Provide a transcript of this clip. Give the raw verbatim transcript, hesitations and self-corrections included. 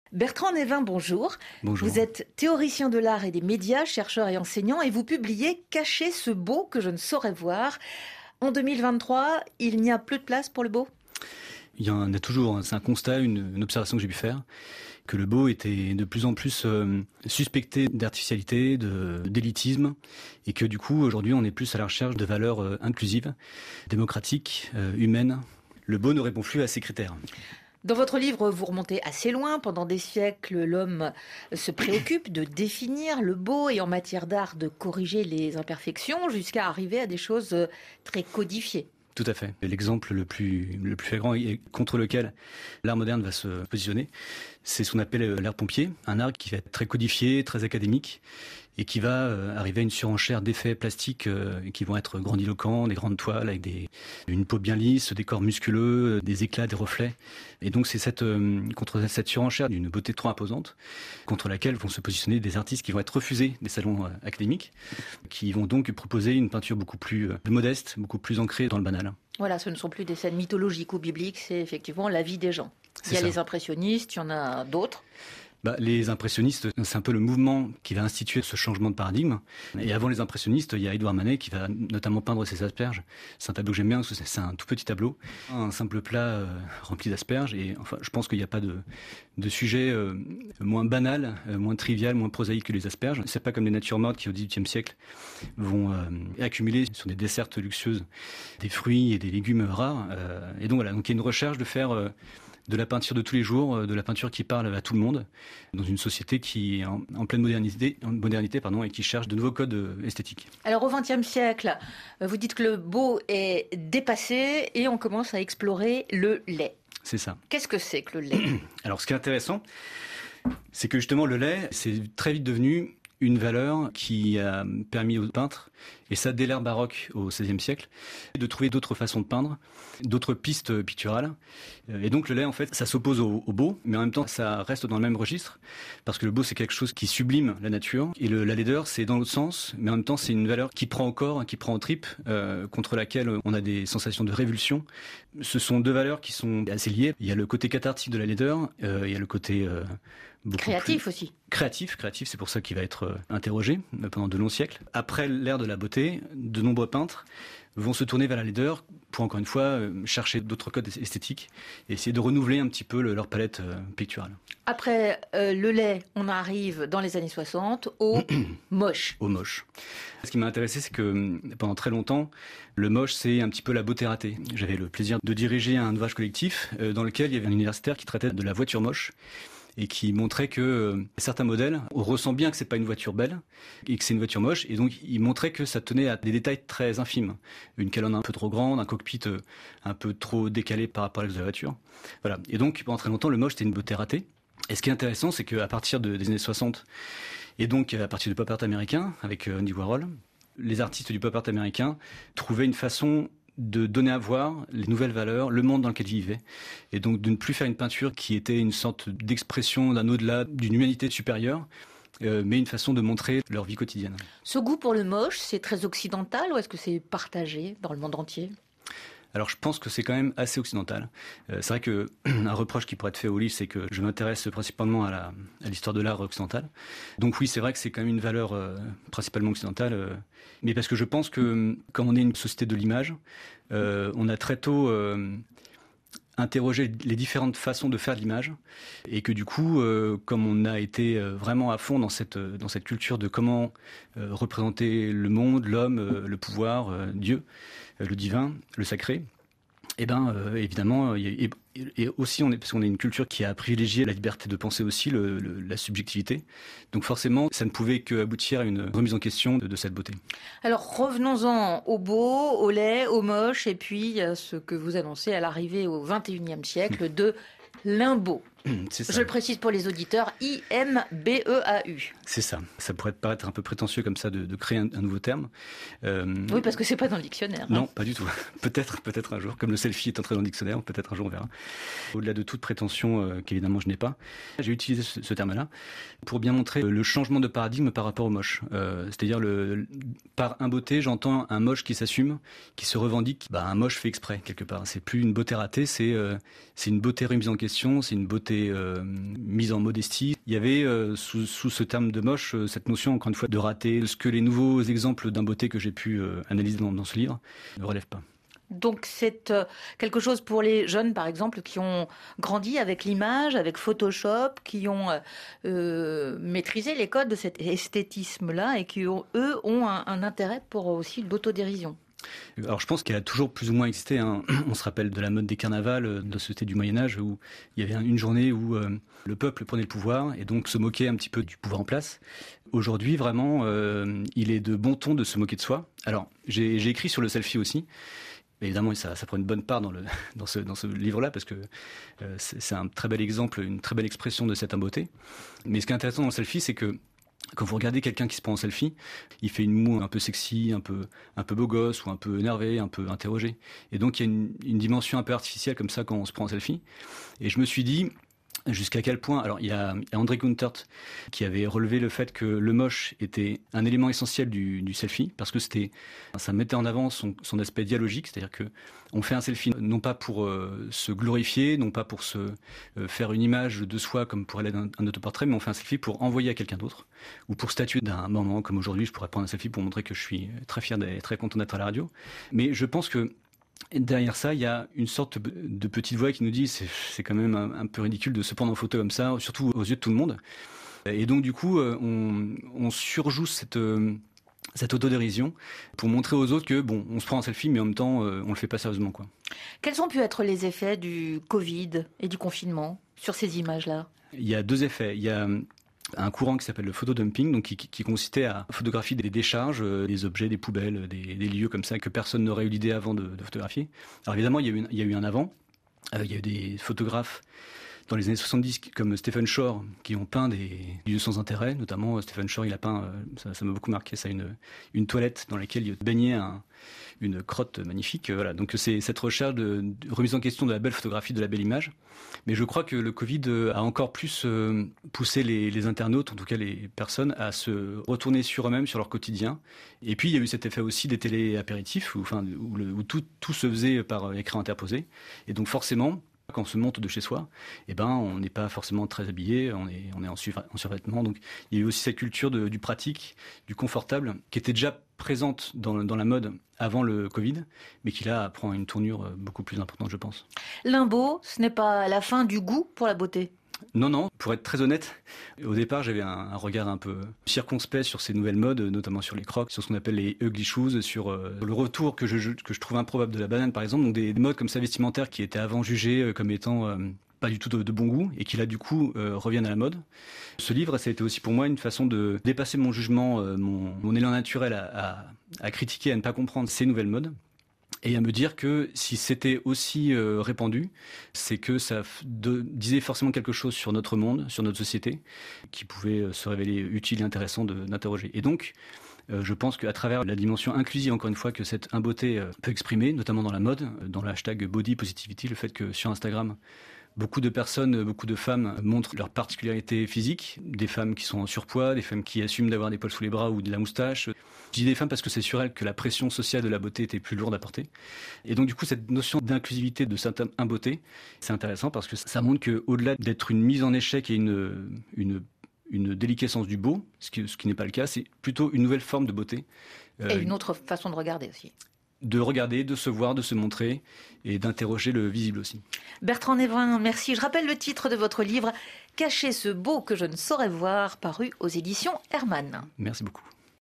Bertrand Névin, bonjour. Bonjour. Vous êtes théoricien de l'art et des médias, chercheur et enseignant, et vous publiez « Cacher ce beau que je ne saurais voir ». En deux mille vingt-trois, il n'y a plus de place pour le beau ? Il y en a toujours, c'est un constat, une, une observation que j'ai pu faire, que le beau était de plus en plus euh, suspecté d'artificialité, de, d'élitisme, et que du coup, aujourd'hui, on est plus à la recherche de valeurs euh, inclusives, démocratiques, euh, humaines. Le beau ne répond plus à ces critères. Dans votre livre, vous remontez assez loin. Pendant des siècles, l'homme se préoccupe de définir le beau et en matière d'art de corriger les imperfections jusqu'à arriver à des choses très codifiées. Tout à fait. L'exemple le plus, le plus flagrant et contre lequel l'art moderne va se positionner, c'est ce qu'on appelle l'art pompier, un art qui va être très codifié, très académique, et qui va euh, arriver à une surenchère d'effets plastiques euh, qui vont être grandiloquents, des grandes toiles avec des, une peau bien lisse, des corps musculeux, des éclats, des reflets. Et donc c'est cette, euh, contre cette surenchère d'une beauté trop imposante, contre laquelle vont se positionner des artistes qui vont être refusés des salons euh, académiques, qui vont donc proposer une peinture beaucoup plus euh, modeste, beaucoup plus ancrée dans le banal. Voilà, ce ne sont plus des scènes mythologiques ou bibliques, c'est effectivement la vie des gens. C'est il y a ça. les impressionnistes, il y en a d'autres. Bah, les impressionnistes, c'est un peu le mouvement qui va instituer ce changement de paradigme. Et avant les impressionnistes, il y a Édouard Manet qui va notamment peindre ses asperges. C'est un tableau que j'aime bien parce que c'est un tout petit tableau, un simple plat euh, rempli d'asperges. Et enfin, je pense qu'il n'y a pas de, de sujet euh, moins banal, euh, moins trivial, moins prosaïque que les asperges. C'est pas comme les natures mortes qui au dix-huitième siècle vont euh, accumuler sur des dessertes luxueuses des fruits et des légumes rares. Euh, et donc voilà, donc il y a une recherche de faire euh, de la peinture de tous les jours, de la peinture qui parle à tout le monde, dans une société qui est en, en pleine modernité, en modernité pardon, et qui cherche de nouveaux codes esthétiques. Alors au vingtième siècle, vous dites que le beau est dépassé et on commence à explorer le laid. C'est ça. Qu'est-ce que c'est que le laid ? Alors ce qui est intéressant, c'est que justement le lait, c'est très vite devenu une valeur qui a permis aux peintres, et ça dès l'ère baroque au seizième siècle, de trouver d'autres façons de peindre, d'autres pistes picturales. Et donc le lait, en fait, ça s'oppose au, au beau, mais en même temps, ça reste dans le même registre, parce que le beau, c'est quelque chose qui sublime la nature, et le, la laideur, c'est dans l'autre sens, mais en même temps, c'est une valeur qui prend au corps, qui prend aux tripes, euh, contre laquelle on a des sensations de révulsion. Ce sont deux valeurs qui sont assez liées. Il y a le côté cathartique de la laideur, euh, il y a le côté... Euh, créatif plus aussi. Créatif, créatif, c'est pour ça qu'il va être interrogé pendant de longs siècles. Après l'ère de la beauté, de nombreux peintres vont se tourner vers la laideur pour, encore une fois, chercher d'autres codes esthétiques et essayer de renouveler un petit peu le, leur palette picturale. Après euh, le lait, on arrive dans les années soixante au moche. Au moche. Ce qui m'a intéressé, c'est que pendant très longtemps, le moche, c'est un petit peu la beauté ratée. J'avais le plaisir de diriger un ouvrage collectif dans lequel il y avait un universitaire qui traitait de la voiture moche, et qui montrait que euh, certains modèles, on ressent bien que c'est pas une voiture belle et que c'est une voiture moche, et donc il montrait que ça tenait à des détails très infimes. Une calonne un peu trop grande, un cockpit euh, un peu trop décalé par rapport à l'extérieur de la voiture. Voilà. Et donc pendant très longtemps, le moche c'était une beauté ratée. Et ce qui est intéressant, c'est qu'à partir de, des années soixante, et donc à partir du pop art américain, avec euh, Andy Warhol, les artistes du pop art américain trouvaient une façon de donner à voir les nouvelles valeurs, le monde dans lequel ils vivaient, et donc de ne plus faire une peinture qui était une sorte d'expression d'un au-delà, d'une humanité supérieure, euh, mais une façon de montrer leur vie quotidienne. Ce goût pour le moche, c'est très occidental ou est-ce que c'est partagé dans le monde entier ? Alors je pense que c'est quand même assez occidental. Euh, c'est vrai que un reproche qui pourrait être fait au livre, c'est que je m'intéresse principalement à, la, à l'histoire de l'art occidental. Donc oui, c'est vrai que c'est quand même une valeur euh, principalement occidentale, euh, mais parce que je pense que comme on est une société de l'image, euh, on a très tôt euh, interrogé les différentes façons de faire de l'image, et que du coup, euh, comme on a été euh, vraiment à fond dans cette dans cette culture de comment euh, représenter le monde, l'homme, euh, le pouvoir, euh, Dieu, le divin, le sacré, et ben euh, évidemment, et, et aussi on est parce qu'on est une culture qui a privilégié la liberté de penser aussi, le, le, la subjectivité. Donc forcément, ça ne pouvait qu'aboutir à une remise en question de, de cette beauté. Alors revenons-en au beau, au laid, au moche, et puis à ce que vous annoncez à l'arrivée au vingt et unième siècle de l'imbeau. C'est ça. Je le précise pour les auditeurs, I M B E A U. C'est ça. Ça pourrait paraître un peu prétentieux comme ça de, de créer un, un nouveau terme. Euh... Oui, parce que c'est pas dans le dictionnaire. Non, hein. Pas du tout. Peut-être, peut-être un jour, comme le selfie est entré dans le dictionnaire, peut-être un jour on verra. Au-delà de toute prétention euh, qu'évidemment je n'ai pas, j'ai utilisé ce, ce terme-là pour bien montrer le changement de paradigme par rapport au moche. Euh, c'est-à-dire le, par imbeauté, j'entends un moche qui s'assume, qui se revendique. Bah, un moche fait exprès quelque part. C'est plus une beauté ratée, c'est euh, c'est une beauté remise en question, c'est une beauté beauté euh, mise en modestie. Il y avait euh, sous, sous ce terme de moche euh, cette notion, encore une fois, de raté. Ce que les nouveaux exemples d'imbeauté que j'ai pu euh, analyser dans, dans ce livre ne relèvent pas. Donc c'est euh, quelque chose pour les jeunes, par exemple, qui ont grandi avec l'image, avec Photoshop, qui ont euh, euh, maîtrisé les codes de cet esthétisme-là et qui, ont, eux, ont un, un intérêt pour aussi l'autodérision. Alors je pense qu'elle a toujours plus ou moins existé. Hein. On se rappelle de la mode des carnavals, de la société du Moyen-Âge, où il y avait une journée où euh, le peuple prenait le pouvoir et donc se moquait un petit peu du pouvoir en place. Aujourd'hui, vraiment, euh, il est de bon ton de se moquer de soi. Alors, j'ai, j'ai écrit sur le selfie aussi. Évidemment, ça, ça prend une bonne part dans, le, dans, ce, dans ce livre-là, parce que euh, c'est, c'est un très bel exemple, une très belle expression de cette imbeauté. Mais ce qui est intéressant dans le selfie, c'est que quand vous regardez quelqu'un qui se prend en selfie, il fait une moue un peu sexy, un peu, un peu beau gosse, ou un peu énervé, un peu interrogé. Et donc, il y a une, une dimension un peu artificielle comme ça quand on se prend en selfie. Et je me suis dit, jusqu'à quel point... Alors, il y a, il y a André Guntert qui avait relevé le fait que le moche était un élément essentiel du, du selfie, parce que c'était, ça mettait en avant son, son aspect dialogique, c'est-à-dire que on fait un selfie non pas pour euh, se glorifier, non pas pour se euh, faire une image de soi comme pourrait l'être un, un autoportrait, mais on fait un selfie pour envoyer à quelqu'un d'autre, ou pour statuer d'un moment, comme aujourd'hui, je pourrais prendre un selfie pour montrer que je suis très fier et très content d'être à la radio. Mais je pense que et derrière ça, il y a une sorte de petite voix qui nous dit c'est, c'est quand même un, un peu ridicule de se prendre en photo comme ça, surtout aux yeux de tout le monde. Et donc du coup, on, on surjoue cette, cette autodérision pour montrer aux autres que bon, on se prend un selfie, mais en même temps, on le fait pas sérieusement, quoi. Quels ont pu être les effets du Covid et du confinement sur ces images-là ? Il y a deux effets. Il y a un courant qui s'appelle le photodumping, donc qui, qui consistait à photographier des décharges, des objets, des poubelles, des, des lieux comme ça que personne n'aurait eu l'idée avant de, de photographier. Alors évidemment, il y a eu, il y a eu un avant. Euh, il y a eu des photographes dans les années soixante-dix comme Stephen Shore qui ont peint des lieux sans intérêt. Notamment, Stephen Shore, il a peint, euh, ça, ça m'a beaucoup marqué, ça, une, une toilette dans laquelle il baignait un, une crotte magnifique. Voilà. Donc c'est cette recherche de, de remise en question de la belle photographie, de la belle image. Mais je crois que le Covid a encore plus euh, poussé les, les internautes, en tout cas les personnes, à se retourner sur eux-mêmes, sur leur quotidien. Et puis il y a eu cet effet aussi des télé-apéritifs, où, enfin, où, le, où tout, tout se faisait par écran interposé. Et donc forcément, quand on se monte de chez soi, eh ben, on n'est pas forcément très habillé, on est, on est en, sur, en survêtement. Donc, il y a eu aussi cette culture de, du pratique, du confortable, qui était déjà présente dans, dans la mode avant le Covid, mais qui là prend une tournure beaucoup plus importante, je pense. L'imbeau, ce n'est pas la fin du goût pour la beauté ? Non, non, pour être très honnête, au départ j'avais un, un regard un peu circonspect sur ces nouvelles modes, notamment sur les crocs, sur ce qu'on appelle les ugly shoes, sur euh, le retour que je, que je trouve improbable de la banane par exemple, donc des, des modes comme ça vestimentaires qui étaient avant jugés euh, comme étant euh, pas du tout de, de bon goût et qui là du coup euh, reviennent à la mode. Ce livre, ça a été aussi pour moi une façon de dépasser mon jugement, euh, mon, mon élan naturel à, à, à critiquer, à ne pas comprendre ces nouvelles modes. Et à me dire que si c'était aussi euh, répandu, c'est que ça de, disait forcément quelque chose sur notre monde, sur notre société, qui pouvait euh, se révéler utile et intéressant de, d'interroger. Et donc, euh, je pense qu'à travers la dimension inclusive, encore une fois, que cette imbeauté euh, peut exprimer, notamment dans la mode, dans le hashtag Body Positivity, le fait que sur Instagram, beaucoup de personnes, beaucoup de femmes montrent leurs particularités physiques, des femmes qui sont en surpoids, des femmes qui assument d'avoir des poils sous les bras ou de la moustache. Je dis des femmes parce que c'est sur elles que la pression sociale de la beauté était plus lourde à porter. Et donc du coup, cette notion d'inclusivité de cette imbeauté, c'est intéressant parce que ça montre qu'au-delà d'être une mise en échec et une, une, une déliquescence du beau, ce qui, ce qui n'est pas le cas, c'est plutôt une nouvelle forme de beauté. Et euh, une autre façon de regarder aussi. De regarder, de se voir, de se montrer et d'interroger le visible aussi. Bertrand Névin, merci. Je rappelle le titre de votre livre « Cacher ce beau que je ne saurais voir » paru aux éditions Hermann. Merci beaucoup.